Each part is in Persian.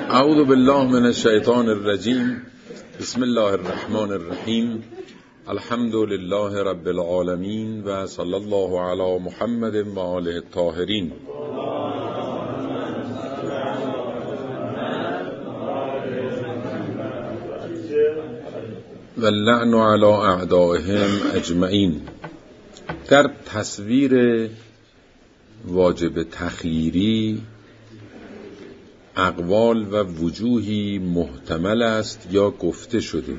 اعوذ بالله من الشیطان الرجیم. بسم الله الرحمن الرحیم. الحمد لله رب العالمین و صلی الله علی محمد و آله الطاهرین. و اللعن علی اعدائهم اجمعین. در تصویر واجب تخییری اقوال و وجوهی محتمل است یا گفته شده.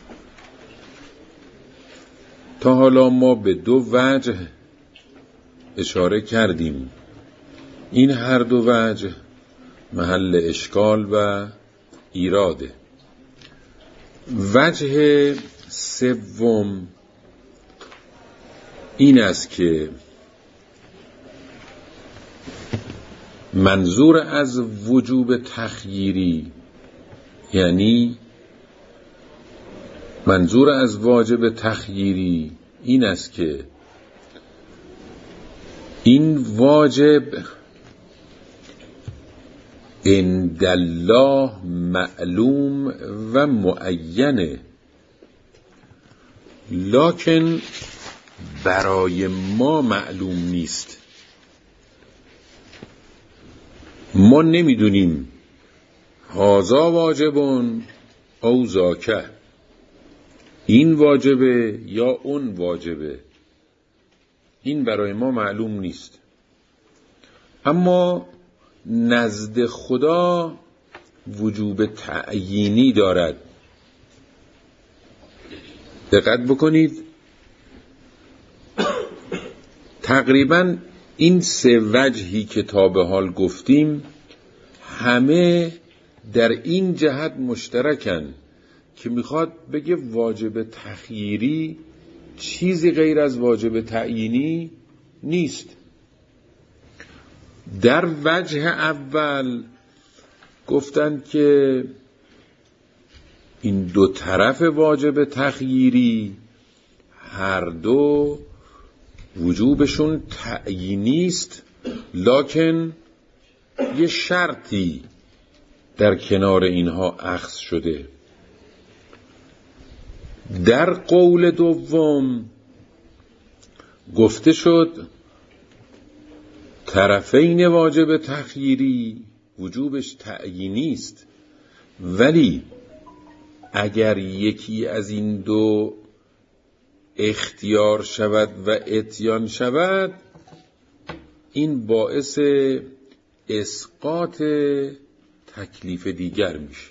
تا حالا ما به دو وجه اشاره کردیم. این هر دو وجه محل اشکال و ایراده. وجه سوم این است که منظور از وجوب تخییری، یعنی منظور از واجب تخییری این است که این واجب عند الله معلوم و معینه، لکن برای ما معلوم نیست. ما نمیدونیم هذا واجبون او ذاکه، این واجبه یا اون واجبه، این برای ما معلوم نیست. اما نزد خدا وجوب تعیینی دارد. دقت بکنید، تقریباً این سه وجهی که تا به حال گفتیم همه در این جهت مشترکن که میخواد بگه واجب تخییری چیزی غیر از واجب تعیینی نیست. در وجه اول گفتن که این دو طرف واجب تخییری هر دو وجوبشون تعیینی است، لکن یه شرطی در کنار اینها اخذ شده. در قول دوم گفته شد طرفین واجب تخییری وجوبش تعیینی است، ولی اگر یکی از این دو اختیار شود و اتیان شود، این باعث اسقاط تکلیف دیگر میشه.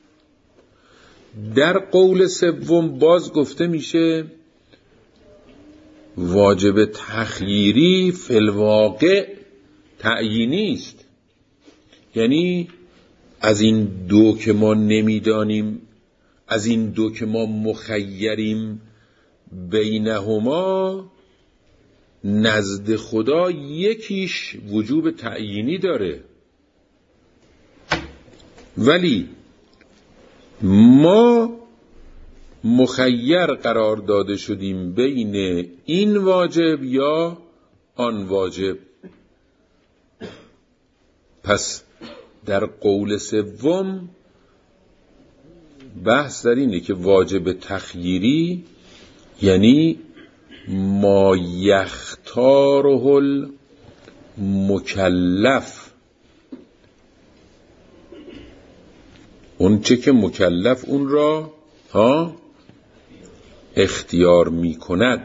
در قول سوم باز گفته میشه واجب تخییری فی الواقع تعیینی است، یعنی از این دو که ما نمیدانیم، از این دو که ما مخیریم بینهما، نزد خدا یکیش وجوب تعیینی داره، ولی ما مخیر قرار داده شدیم بین این واجب یا آن واجب. پس در قول سوم بحث در اینه که واجب تخییری یعنی ما یختاره المکلف، اون چه که مکلف اون را اختیار می کند،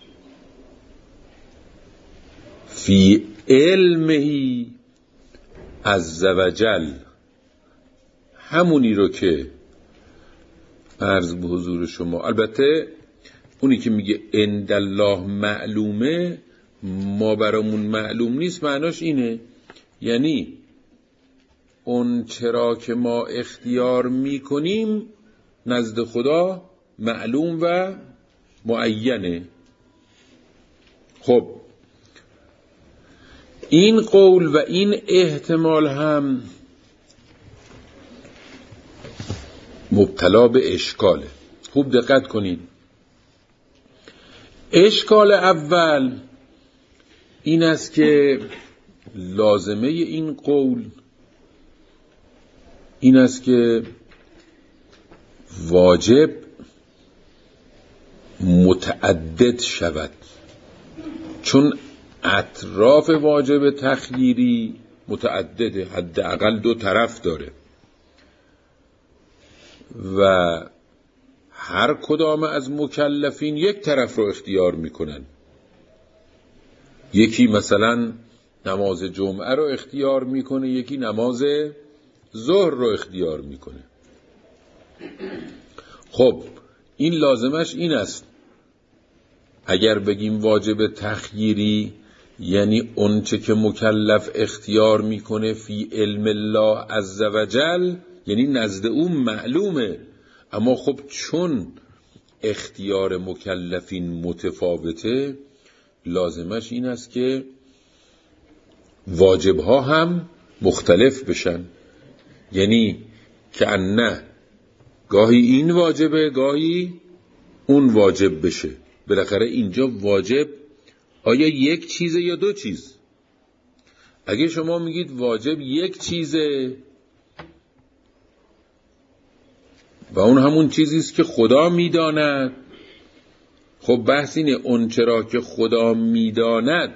فی علمه عز و جل، همونی رو که عرض به حضور شما، البته اونی که میگه عند الله معلومه ما برامون معلوم نیست، معناش اینه یعنی اون چرا که ما اختیار میکنیم نزد خدا معلوم و معینه. خب این قول و این احتمال هم مبتلا به اشکاله. خوب دقت کنید. اشکال اول این است که لازمه این قول این است که واجب متعدد شود، چون اطراف واجب تخییری متعدده، حداقل 2 طرف داره و هر کدام از مکلفین یک طرف رو اختیار میکنن. یکی مثلا نماز جمعه رو اختیار میکنه، یکی نماز ظهر رو اختیار میکنه. خب این لازمش این است، اگر بگیم واجب تخییری یعنی اونچه که مکلف اختیار میکنه فی علم الله عزوجل، یعنی نزد اون معلومه، اما خب چون اختیار مکلفین متفاوته، لازمش این است که واجبها هم مختلف بشن، یعنی که نه گاهی این واجبه گاهی اون واجب بشه. بالاخره اینجا واجب آیا یک چیزه یا 2 چیز؟ اگه شما میگید واجب یک چیزه و اون همون چیزی است که خدا میداند، خب بحث اینه اون چرا که خدا میداند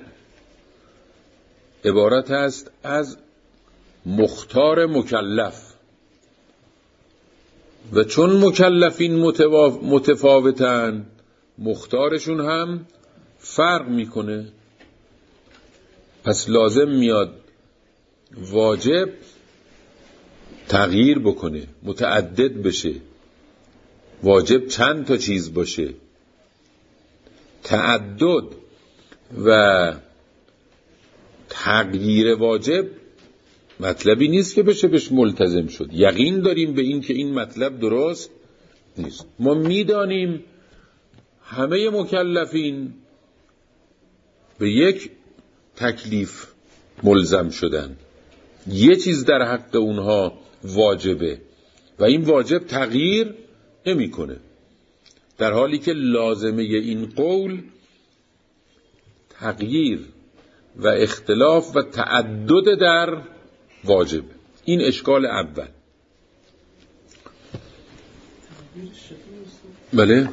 عبارت است از مختار مکلف و چون مکلفین متفاوتن مختارشون هم فرق میکنه. پس لازم میاد واجب تغییر بکنه، متعدد بشه، واجب چند تا چیز باشه. تعدد و تغییر واجب مطلبی نیست که بشه بهش ملتزم شد. یقین داریم به این که این مطلب درست نیست. ما میدانیم همه مکلفین به یک تکلیف ملزم شدن، یه چیز در حق اونها واجبه و این واجب تغییر نمیکنه، در حالی که لازمه این قول تغییر و اختلاف و تعدد در واجب. این اشکال اول. بله،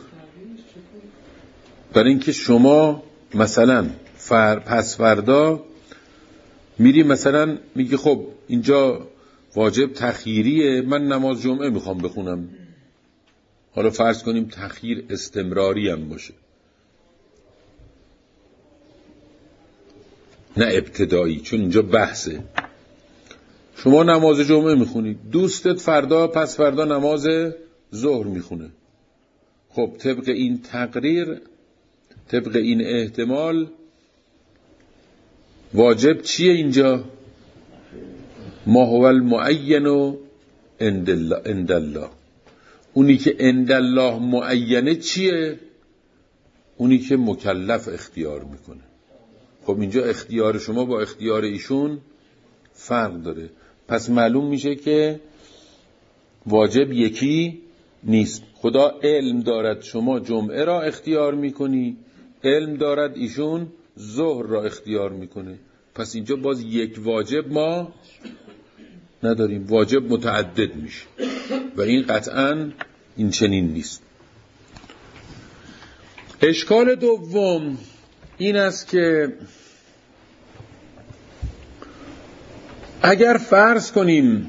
برای اینکه شما مثلا پس فردا میری مثلا میگی خب اینجا واجب تخییریه، من نماز جمعه میخوام بخونم، حالا فرض کنیم تخییر استمراری هم باشه نه ابتدایی، چون اینجا بحثه. شما نماز جمعه میخونید، دوستت فردا پس فردا نماز ظهر میخونه. خب طبق این تقریر، طبق این احتمال، واجب چیه اینجا؟ ما هو المعین عند الله. اونی که عند الله معینه چیه؟ اونی که مکلف اختیار میکنه. خب اینجا اختیار شما با اختیار ایشون فرق داره، پس معلوم میشه که واجب یکی نیست. خدا علم دارد شما جمعه را اختیار میکنی، علم دارد ایشون ظهر را اختیار میکنه، پس اینجا باز یک واجب ما نداریم، واجب متعدد میشه و این قطعاً این چنین نیست. اشکال دوم این است که اگر فرض کنیم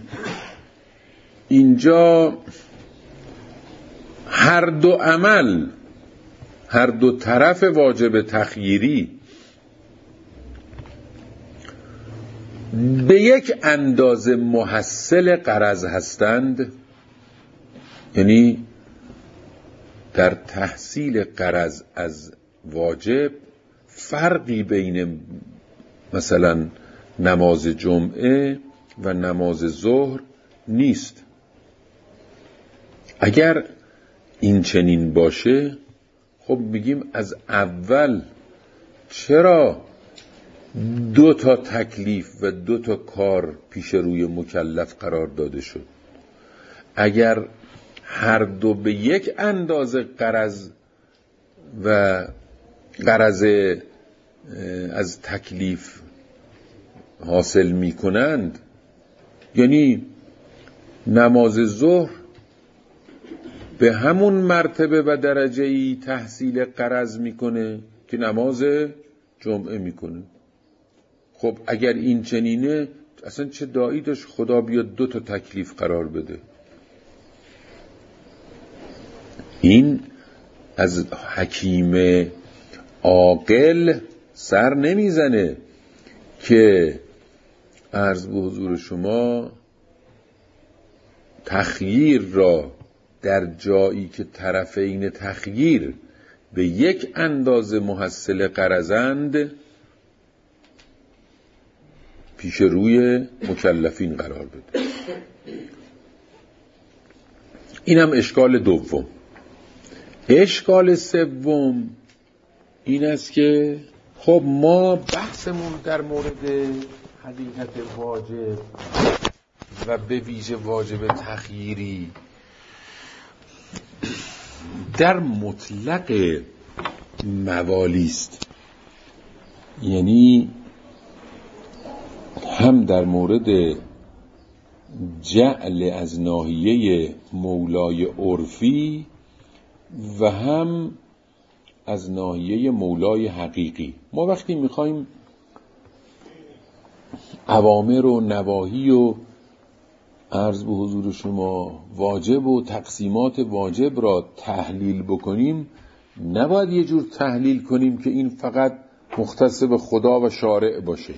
اینجا هر دو عمل، هر دو طرف واجب تخییری به یک اندازه محصل غرض هستند، یعنی در تحصیل غرض از واجب فرقی بین مثلا نماز جمعه و نماز ظهر نیست. اگر این چنین باشه، خب میگیم از اول چرا 2 تا تکلیف و 2 تا کار پیش روی مکلف قرار داده شد؟ اگر هر دو به یک اندازه غرض از تکلیف حاصل می کنند، یعنی نماز ظهر به همون مرتبه و درجه‌ای تحصیل غرض میکنه که نماز جمعه میکنه. خب اگر این چنینه اصلا چه داعی داشت خدا بیاد 2 تا تکلیف قرار بده؟ این از حکیم عاقل سر نمیزنه که عرض به حضور شما تخییر را در جایی که طرفین تخییر به یک اندازه محصل غرضند پیش روی مکلفین قرار بده. این هم اشکال دوم. اشکال سوم این است که خب ما بحثمون در مورد حقیقت واجب و به ویژه واجب تخییری در مطلق موالی است، یعنی هم در مورد جعل از ناحیه مولای عرفی و هم از ناحیه مولای حقیقی. ما وقتی میخوایم اوامر و نواهی و عرض به حضور شما واجب و تقسیمات واجب را تحلیل بکنیم، نباید یه جور تحلیل کنیم که این فقط مختص به خدا و شارع باشه.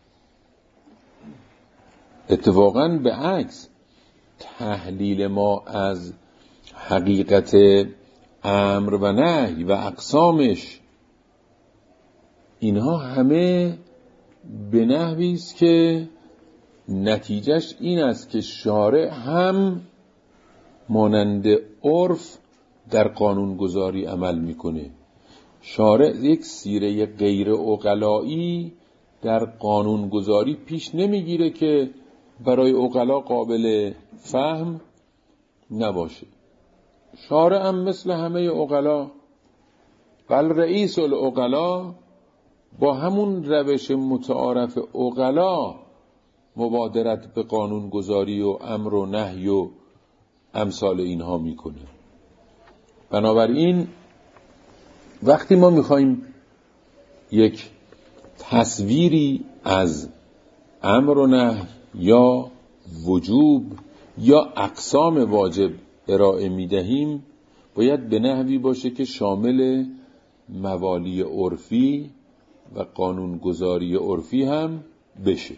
اتفاقاً به عکس تحلیل ما از حقیقت امر و نهی و اقسامش، اینها همه به نحوی است که نتیجهش این است که شارع هم مانند عرف در قانونگذاری عمل میکنه. شارع یک سیره غیر عقلایی در قانونگذاری پیش نمیگیره که برای عقلا قابل فهم نباشه. شارع هم مثل همه عقلا، بل رئیس العقلا، با همون روش متعارف عقلا مبادرت به قانون گذاری و امر و نهی و امثال اینها میکنه. بنابراین وقتی ما میخوایم یک تصویری از امر و نهی یا وجوب یا اقسام واجب ارائه میدهیم، باید به نحوی باشه که شامل موالی عرفی و قانونگذاری عرفی هم بشه.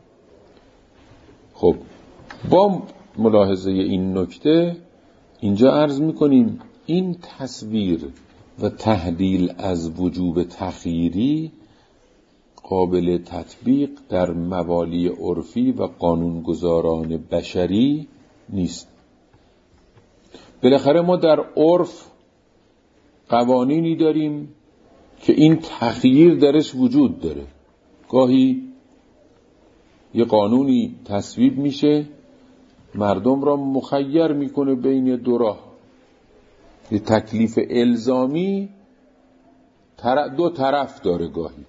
خب با ملاحظه این نکته اینجا عرض میکنیم این تصویر و تحلیل از وجوب تخییری قابل تطبیق در موالی عرفی و قانونگذاران بشری نیست. بالاخره ما در عرف قوانینی داریم که این تخییر درش وجود داره. گاهی یه قانونی تصویب میشه مردم را مخیر میکنه بین دو راه. یه تکلیف الزامی دو طرف داره گاهی.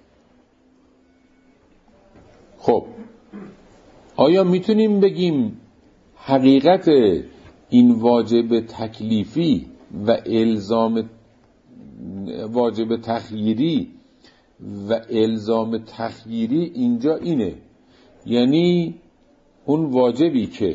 خب آیا میتونیم بگیم حقیقت این واجب تکلیفی و الزام واجب تخییری و الزام تخییری اینجا اینه، یعنی اون واجبی که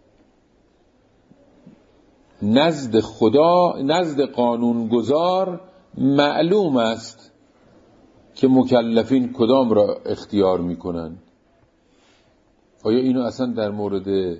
نزد خدا، نزد قانونگذار معلوم است که مکلفین کدام را اختیار میکنن. آیا اینو اصلا در مورد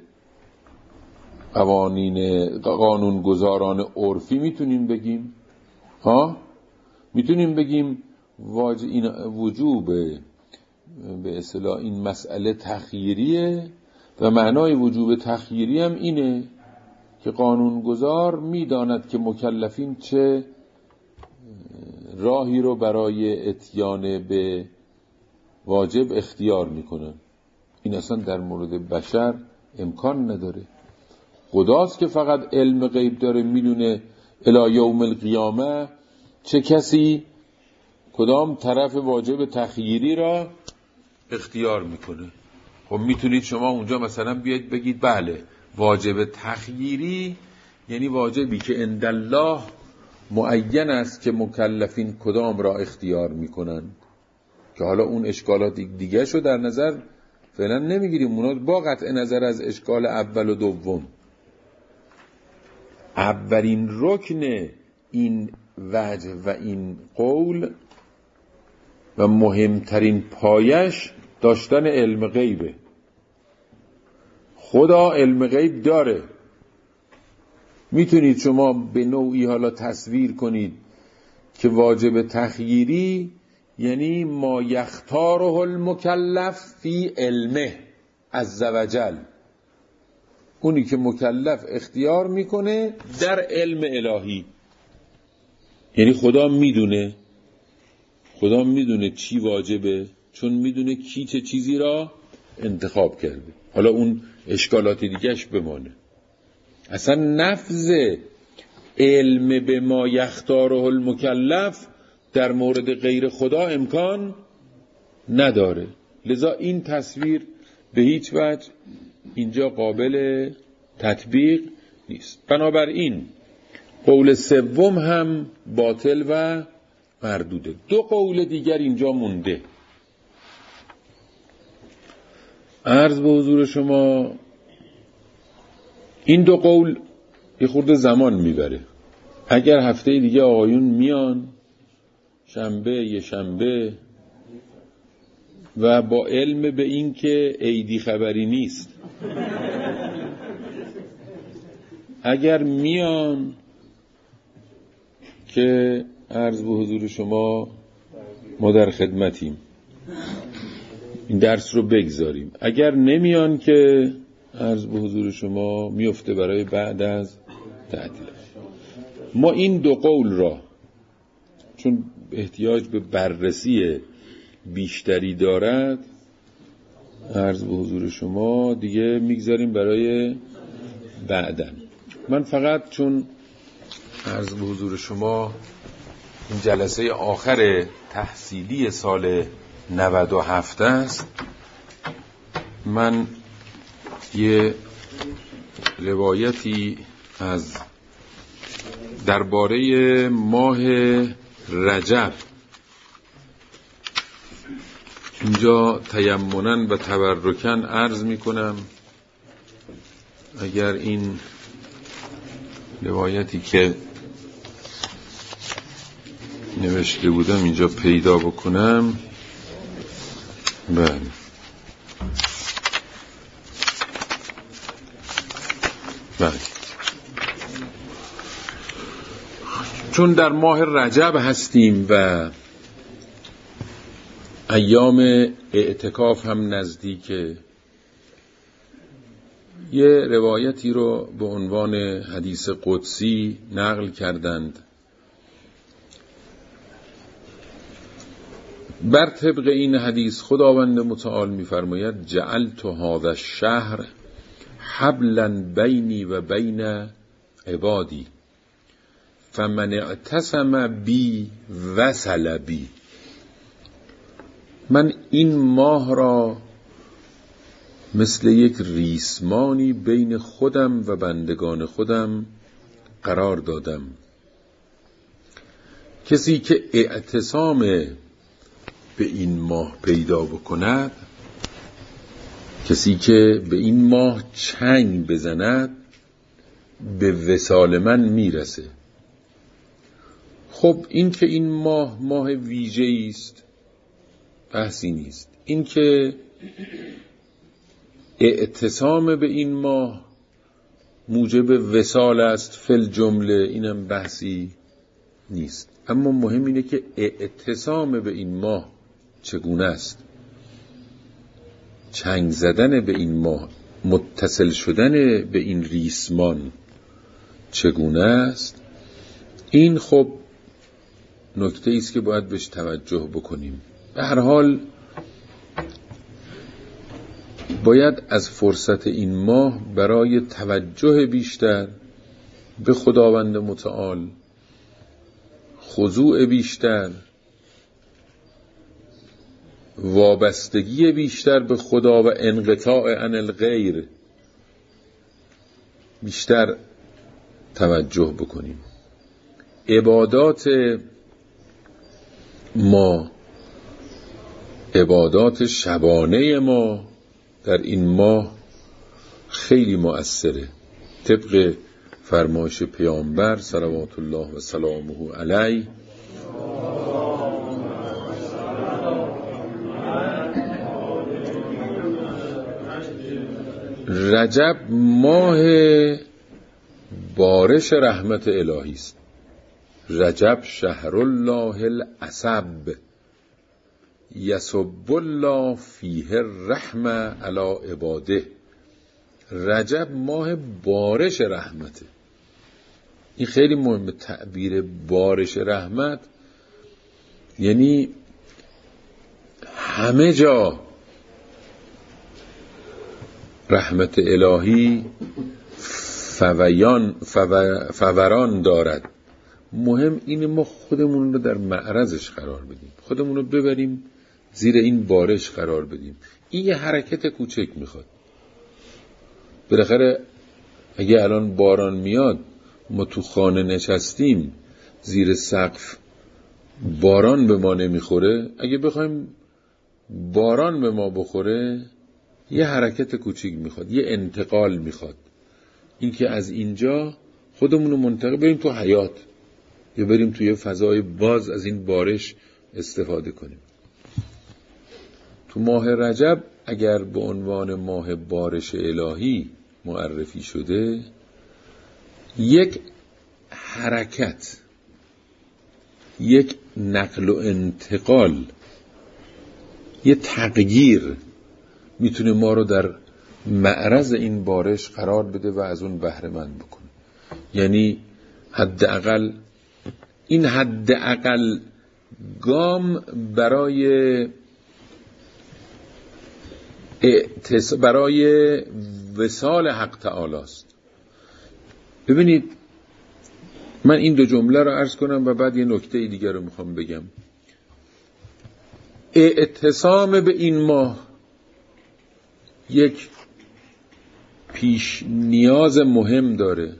قانونگذاران عرفی میتونیم بگیم؟ میتونیم بگیم وجوب به اصطلاح این مسئله تخییریه و معنای وجوب تخییری هم اینه که قانونگذار میداند که مکلفین چه راهی رو برای اتیان به واجب اختیار میکنن. این اصلا در مورد بشر امکان نداره. خداست که فقط علم غیب داره، میدونه الی یوم القیامه چه کسی کدام طرف واجب تخییری را اختیار میکنه. خب میتونید شما اونجا مثلا بیاید بگید بله واجب تخییری یعنی واجبی که عند الله معین است که مکلفین کدام را اختیار میکنند، که حالا اون اشکالات دیگه شو در نظر فعلا نمیگیریم، اونا با قطع نظر از اشکال اول و دوم. اولین رکن این وجه و این قول و مهمترین پایش داشتن علم غیبه. خدا علم غیب داره. میتونید شما به نوعی حالا تصویر کنید که واجب تخییری یعنی ما یختاره المکلف فی علمه عز وجل، اونی که مکلف اختیار میکنه در علم الهی. یعنی خدا میدونه چی واجبه، چون میدونه کی چه چیزی را انتخاب کرده. حالا اون اشکالات دیگهش بمانه. اصلا نفذ علم به ما یختاره المکلف در مورد غیر خدا امکان نداره. لذا این تصویر به هیچ وجه اینجا قابل تطبیق نیست. بنابراین قول سوم هم باطل و مردوده. دو قول دیگر اینجا مونده. عرض به حضور شما این دو قول یه خورده زمان میبره. اگر هفته دیگه آقایون میان یه شنبه و با علم به این که عیدی خبری نیست، اگر میان که عرض به حضور شما ما در خدمتیم، این درس رو بگذاریم. اگر نمیان که عرض به حضور شما میفته برای بعد از تعطیل. ما این دو قول را چون احتیاج به بررسی بیشتری دارد عرض به حضور شما دیگه میگذاریم برای بعدن. من فقط چون عرض به حضور شما این جلسه آخر تحصیلی سال 97 است، من یه روایتی از درباره ماه رجب اینجا تیمناً و تبرکاً عرض می کنم. اگر این روایتی که نوشته بودم اینجا پیدا بکنم. بله، چون در ماه رجب هستیم و ایام اعتکاف هم نزدیکه، یه روایتی رو به عنوان حدیث قدسی نقل کردند. بر طبق این حدیث خداوند متعال می‌فرماید جعلت هذا الشهر حبلا بینی و بین عبادی فمن اعتصم بی وصل بی. من این ماه را مثل یک ریسمانی بین خودم و بندگان خودم قرار دادم. کسی که اعتصام به این ماه پیدا بکند، کسی که به این ماه چنگ بزند، به وصال من میرسه. خب این که این ماه ویژه‌ای است بحثی نیست. این که اعتصام به این ماه موجب وصال است فل جمله، اینم بحثی نیست. اما مهم اینه که اعتصام به این ماه چگونه است، چنگ زدن به این ماه، متصل شدن به این ریسمان چگونه است. این خب نکته ایست که باید بهش توجه بکنیم. به هر حال باید از فرصت این ماه برای توجه بیشتر به خداوند متعال، خضوع بیشتر، وابستگی بیشتر به خدا و انقطاع عن الغیر بیشتر توجه بکنیم. عبادات ما، عبادات شبانه ما در این ماه خیلی مؤثره. طبق فرمایش پیامبر صلوات الله و سلامه علیه، رجب ماه بارش رحمت الهی است. رجب شهر الله العصب یصب الله فیه الرحمه علی عباده. رجب ماه بارش رحمته. این خیلی مهمه. تعبیر بارش رحمت یعنی همه جا رحمت الهی فوران دارد. مهم اینه ما خودمون رو در معرضش قرار بدیم، خودمون رو ببریم زیر این بارش قرار بدیم. این یه حرکت کوچک میخواد. بالاخره اگه الان باران میاد، ما تو خانه نشستیم زیر سقف، باران به ما نمیخوره. اگه بخوایم باران به ما بخوره، یه حرکت کوچیک میخواد، یه انتقال میخواد. این که از اینجا خودمون رو منتقل بریم تو حیات، یا بریم توی فضای باز از این بارش استفاده کنیم. تو ماه رجب اگر به عنوان ماه بارش الهی معرفی شده، یک حرکت، یک نقل و انتقال، یک تغییر میتونه ما رو در معرض این بارش قرار بده و از اون بهره مند بکنه. یعنی حداقل این حداقل گام برای وصال حق تعالی است. ببینید، من این دو جمله رو عرض کنم و بعد یه نکته دیگر رو میخوام بگم. اعتصام به این ماه یک پیش نیاز مهم داره.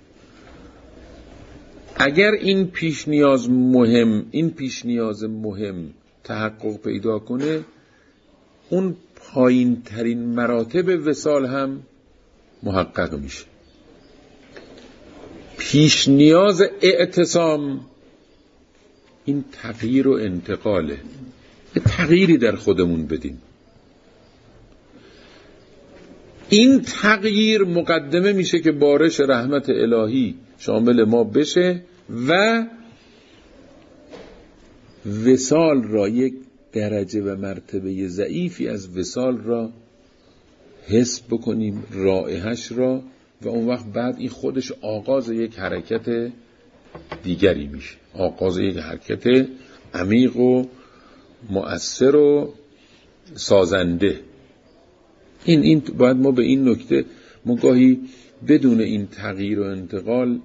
اگر این پیش نیاز مهم تحقق پیدا کنه، اون پایین ترین مراتب وصال هم محقق میشه. پیش نیاز اعتصام این تغییر و انتقاله. یه تغییری در خودمون بدیم. این تغییر مقدمه میشه که بارش رحمت الهی شامل ما بشه و وصال را، یک درجه و مرتبه ضعیفی از وصال را حس بکنیم، رائحش را، و اون وقت بعد این خودش آغاز یک حرکت دیگری میشه، آغاز یک حرکت عمیق و مؤثر و سازنده. این باید ما به این نکته، ما گاهی بدون این تغییر و انتقال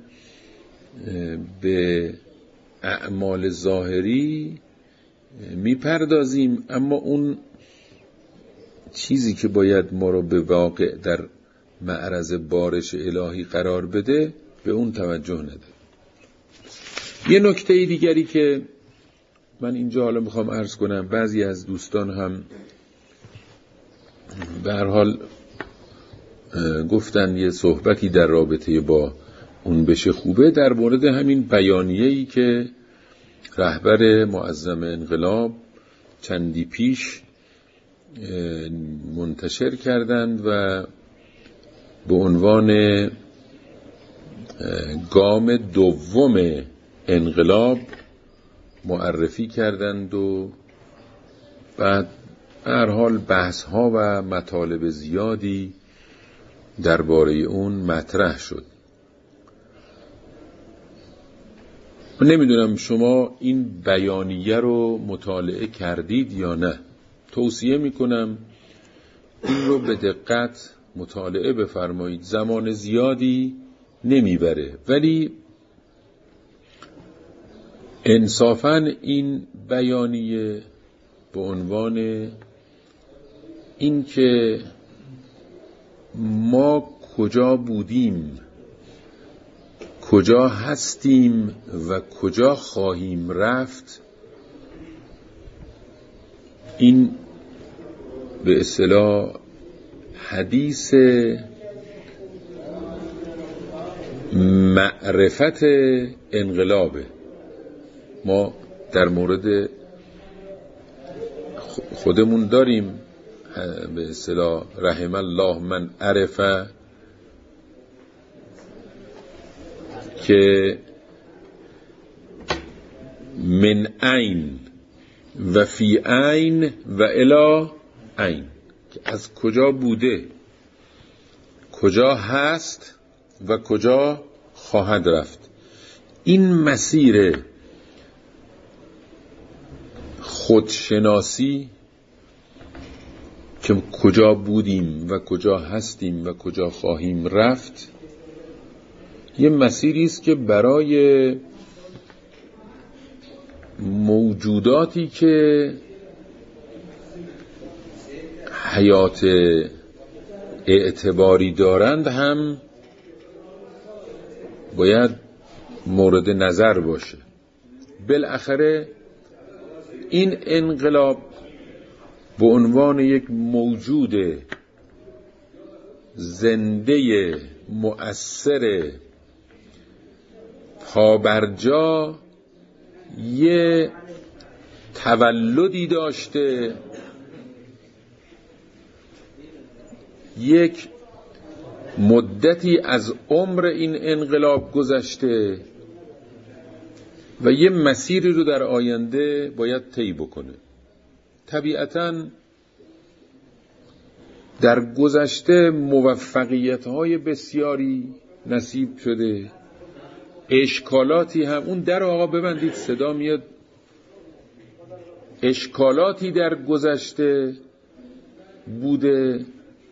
به اعمال ظاهری میپردازیم، اما اون چیزی که باید ما رو به واقع در معرض بارش الهی قرار بده به اون توجه نده. یه نکته دیگری که من اینجا حالا میخوام عرض کنم، بعضی از دوستان هم به هر حال گفتن یه صحبتی در رابطه با اون بشه خوبه، در مورد همین بیانیه‌ای که رهبر معظم انقلاب چندی پیش منتشر کردند و به عنوان گام دوم انقلاب معرفی کردند و بعد هر حال بحث ها و مطالب زیادی درباره اون مطرح شد. من نمیدونم شما این بیانیه رو مطالعه کردید یا نه. توصیه میکنم این رو به دقت مطالعه بفرمایید. زمان زیادی نمیبره، ولی انصافاً این بیانیه به عنوان این که ما کجا بودیم کجا هستیم و کجا خواهیم رفت، این به اصطلاح حدیث معرفت انقلابه. ما در مورد خودمون داریم به اصطلاح رحم الله من عرفه که من عین و فی عین و الی عین، که از کجا بوده، کجا هست و کجا خواهد رفت. این مسیر خودشناسی که کجا بودیم و کجا هستیم و کجا خواهیم رفت، یه مسیری است که برای موجوداتی که حیات اعتباری دارند هم باید مورد نظر باشه. بالاخره این انقلاب به عنوان یک موجود زنده مؤثر پابرجا یه تولدی داشته، یک مدتی از عمر این انقلاب گذشته و یه مسیری رو در آینده باید طی بکنه. طبیعتاً در گذشته موفقیت‌های بسیاری نصیب شده، اشکالاتی هم، اون در آقا ببندید صدا میاد، اشکالاتی در گذشته بوده،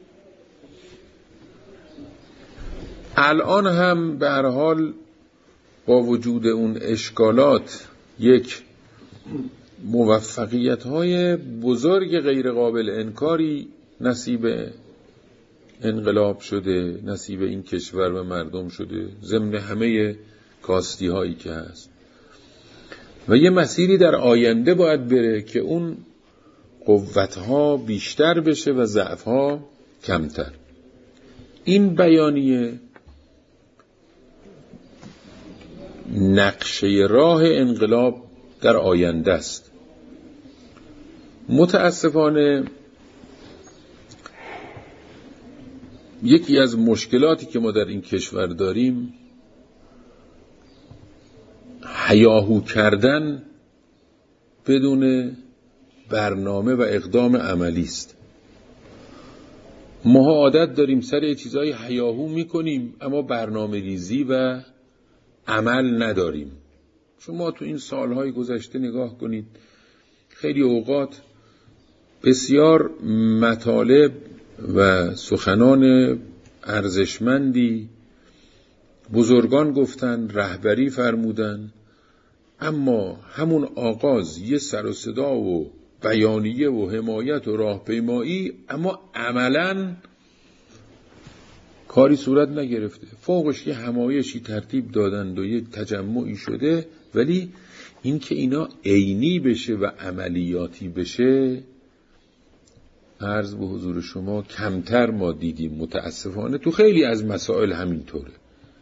الان هم به هر حال با وجود اون اشکالات یک موفقیت‌های بزرگ غیر قابل انکاری نصیب انقلاب شده، نصیب این کشور و مردم شده، ضمن همه کاستی هایی که هست. و یه مسیری در آینده باید بره که اون قوت‌ها بیشتر بشه و ضعف‌ها کمتر. این بیانیه نقشه راه انقلاب در آینده است. متاسفانه یکی از مشکلاتی که ما در این کشور داریم هیاهو کردن بدون برنامه و اقدام عملی است. ما عادت داریم سر چیزای هیاهو میکنیم اما برنامه ریزی و عمل نداریم. شما تو این سالهای گذشته نگاه کنید، خیلی اوقات بسیار مطالب و سخنان ارزشمندی بزرگان گفتن، رهبری فرمودن، اما همون آغاز یه سر و صدا و بیانیه و حمایت و راهپیمایی، اما عملاً کاری صورت نگرفته. فوقش یه همایشی ترتیب دادند و یه تجمعی شده، ولی این که اینا عینی بشه و عملیاتی بشه، عرض به حضور شما کمتر ما دیدیم. متاسفانه تو خیلی از مسائل همینطوره.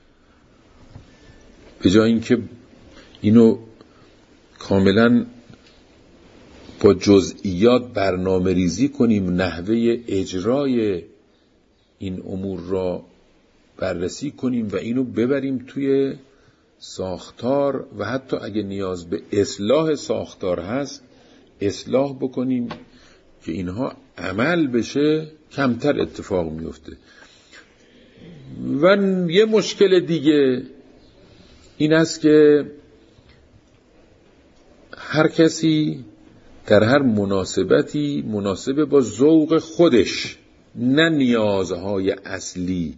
به جای اینکه اینو کاملا با جزئیات برنامه ریزی کنیم، نحوه اجرای این امور را بررسی کنیم و اینو ببریم توی ساختار و حتی اگه نیاز به اصلاح ساختار هست اصلاح بکنیم که اینها عمل بشه، کمتر اتفاق میفته. و یه مشکل دیگه این است که هر کسی در هر مناسبتی مناسب با ذوق خودش، نه نیازهای اصلی،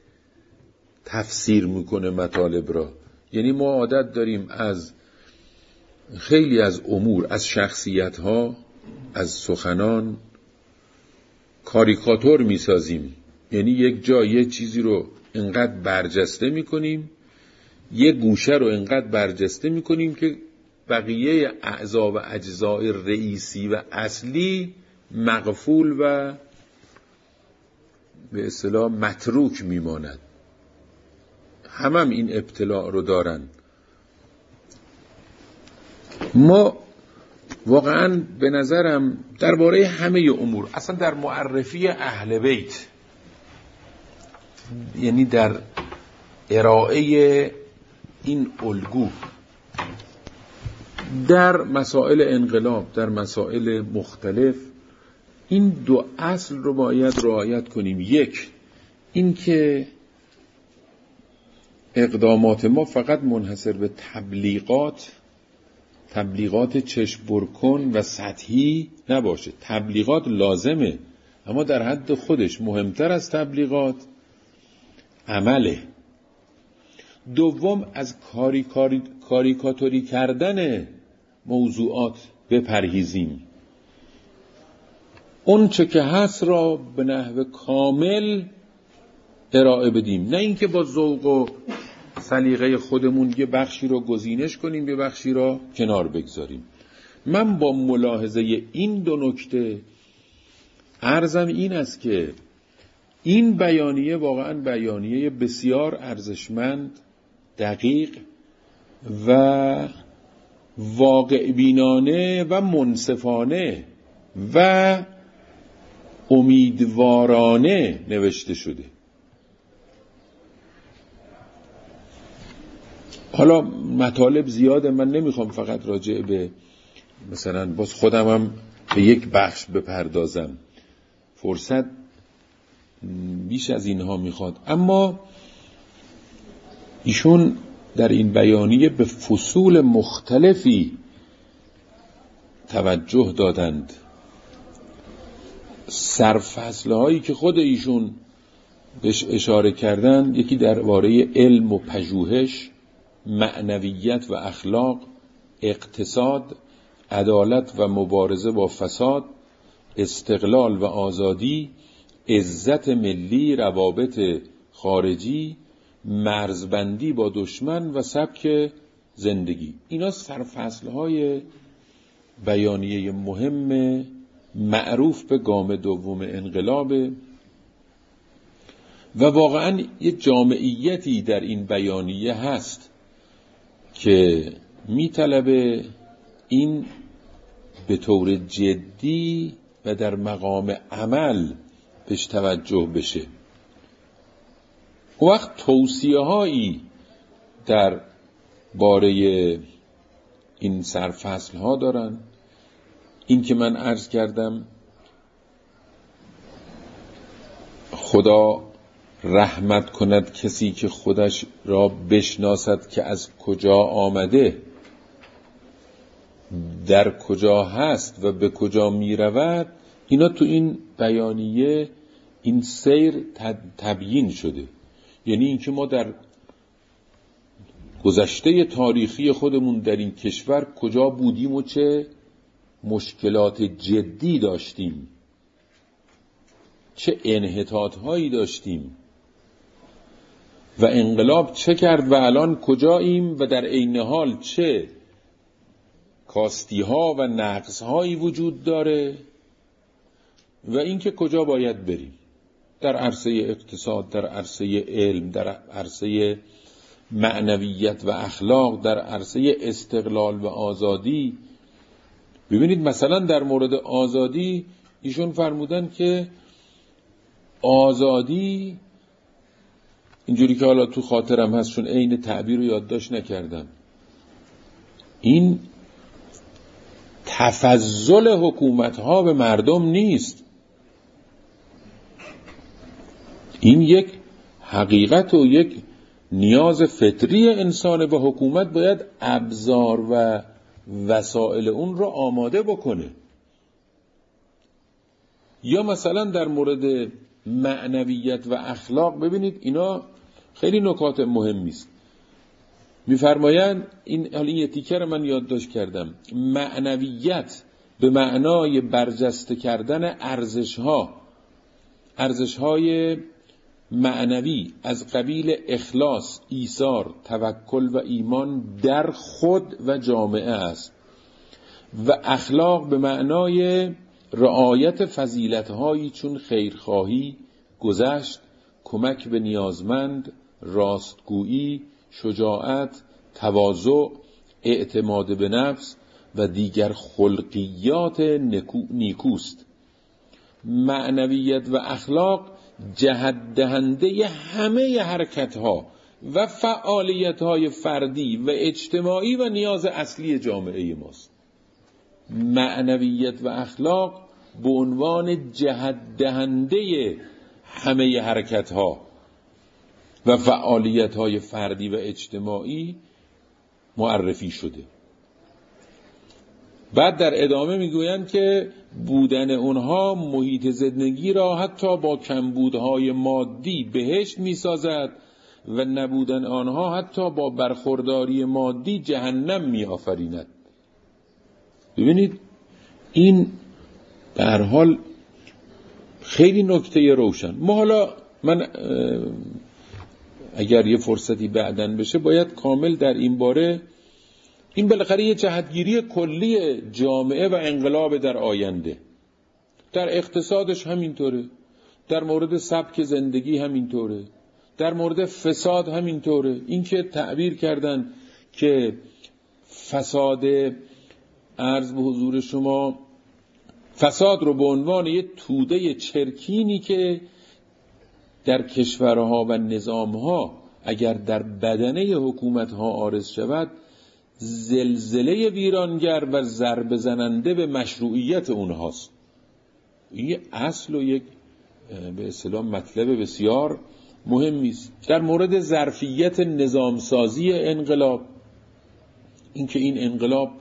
تفسیر میکنه مطالب را. یعنی ما عادت داریم از خیلی از امور، از شخصیتها، از سخنان کاریکاتور میسازیم. یعنی یک جای چیزی رو انقدر برجسته میکنیم یه گوشه رو انقدر برجسته میکنیم که بقیه اعضا و اجزای رئیسی و اصلی مغفول و به اصطلاح متروک میماند. همم این ابتلاع رو دارن. ما واقعا به نظرم درباره همه امور، اصلا در معرفی اهل بیت، یعنی در ارائه این الگو، در مسائل انقلاب، در مسائل مختلف، این دو اصل رو باید رعایت کنیم. یک، این که اقدامات ما فقط منحصر به تبلیغات چشم برکن و سطحی نباشه. تبلیغات لازمه، اما در حد خودش. مهمتر از تبلیغات عمله. دوم، از کاریکاتوری کردن موضوعات بپرهیزیم. اون چه که هست را به نحو کامل ارائه بدیم، نه اینکه با ذوق و سلیقه خودمون یه بخشی رو گزینش کنیم، یه بخشی رو کنار بگذاریم. من با ملاحظه این دو نکته عرضم این است که این بیانیه واقعا بیانیه بسیار ارزشمند، دقیق و واقع بینانه و منصفانه و امیدوارانه نوشته شده. حالا مطالب زیاده، من نمیخوام فقط راجع به مثلا باز خودم هم به یک بخش بپردازم، فرصت بیش از اینها میخواد. اما ایشون در این بیانیه به فصول مختلفی توجه دادند. سرفصلهایی که خود ایشون بهش اشاره کردن، یکی درباره علم و پژوهش، معنویت و اخلاق، اقتصاد، عدالت و مبارزه با فساد، استقلال و آزادی، عزت ملی، روابط خارجی، مرزبندی با دشمن و سبک زندگی. اینا سرفصلهای بیانیه مهم معروف به گام دوم انقلابه و واقعا یه جامعیتی در این بیانیه هست که میطلبه این به طور جدی و در مقام عمل بهش توجه بشه. وقت توصیه هایی در باره این سرفصل ها دارن. این که من عرض کردم خدا رحمت کند کسی که خودش را بشناسد که از کجا آمده، در کجا هست و به کجا می رود. اینا تو این بیانیه این سیر تبیین شده. یعنی اینکه ما در گذشته تاریخی خودمون در این کشور کجا بودیم و چه مشکلات جدی داشتیم، چه انحطاط‌هایی داشتیم و انقلاب چه کرد و الان کجاییم و در عین حال چه کاستی‌ها و نقص‌هایی وجود داره و اینکه کجا باید بریم در عرصه اقتصاد، در عرصه علم، در عرصه معنویت و اخلاق، در عرصه استقلال و آزادی. ببینید مثلا در مورد آزادی ایشون فرمودن که آزادی، اینجوری که حالا تو خاطرم هست چون عین تعبیر رو یادداشت نکردم، این تفضل حکومت‌ها به مردم نیست، این یک حقیقت و یک نیاز فطری انسانه و حکومت باید ابزار و وسائل اون رو آماده بکنه. یا مثلا در مورد معنویت و اخلاق ببینید اینا خیلی نکات مهمی است. می‌فرمایند این یه تیکه رو من یادداشت کردم، معنویت به معنای برجسته کردن ارزش‌های معنوی از قبیل اخلاص، ایثار، توکل و ایمان در خود و جامعه است و اخلاق به معنای رعایت فضیلت‌هایی چون خیرخواهی، گذشت، کمک به نیازمند، راستگویی، شجاعت، تواضع، اعتماد به نفس و دیگر خلقیات نیکوست. معنویت و اخلاق جهت دهنده همه حرکت‌ها و فعالیت‌های فردی و اجتماعی و نیاز اصلی جامعه ماست. معنویت و اخلاق به عنوان جهت دهنده همه حرکت‌ها و فعالیت‌های فردی و اجتماعی معرفی شده. بعد در ادامه میگویند که بودن اونها محیط زندگی را حتی با کمبودهای مادی بهشت میسازد و نبودن آنها حتی با برخورداری مادی جهنم میآفریند. ببینید این به هر حال خیلی نکته روشن. ما حالا من اگر یه فرصتی بعدن بشه باید کامل در این باره، این بالاخره یه جهتگیری کلی جامعه و انقلاب در آینده، در اقتصادش همینطوره، در مورد سبک زندگی همینطوره، در مورد فساد همینطوره. این که تعبیر کردن که فساد، عرض به حضور شما، فساد رو به عنوان یه توده چرکینی که در کشورها و نظامها اگر در بدنه حکومتها عارض شود زلزله ویرانگر و ضربه زننده به مشروعیت اونهاست. این اصل و یک به اصطلاح مطلب بسیار مهمی است. در مورد ظرفیت نظامسازی انقلاب، اینکه این انقلاب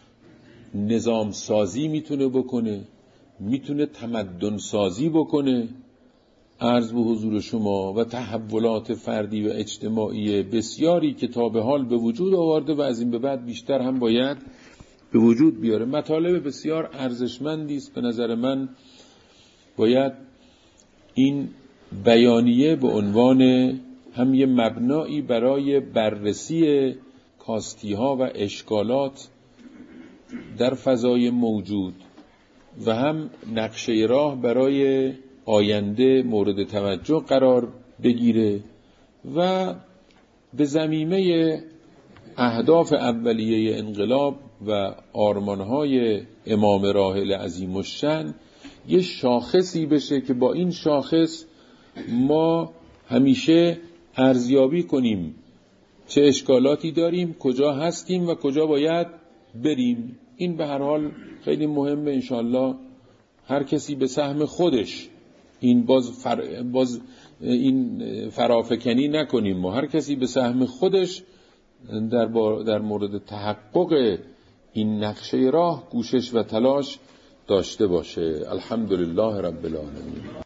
نظام سازی میتونه بکنه، میتونه تمدن سازی بکنه، عرض به حضور شما، و تحولات فردی و اجتماعی بسیاری که تا به حال به وجود آورده و از این به بعد بیشتر هم باید به وجود بیاره. مطالب بسیار ارزشمندی است. به نظر من باید این بیانیه به عنوان هم یه مبنایی برای بررسی کاستی‌ها و اشکالات در فضای موجود و هم نقشه راه برای آینده مورد توجه قرار بگیره و به ضمیمه اهداف اولیه انقلاب و آرمانهای امام راحل عظیم الشأن یه شاخصی بشه که با این شاخص ما همیشه ارزیابی کنیم چه اشکالاتی داریم، کجا هستیم و کجا باید بریم. این به هر حال خیلی مهمه. انشاءالله هر کسی به سهم خودش، این باز این فرافکنی نکنیم، ما هر کسی به سهم خودش در مورد تحقق این نقشه راه کوشش و تلاش داشته باشه. الحمدلله رب العالمین.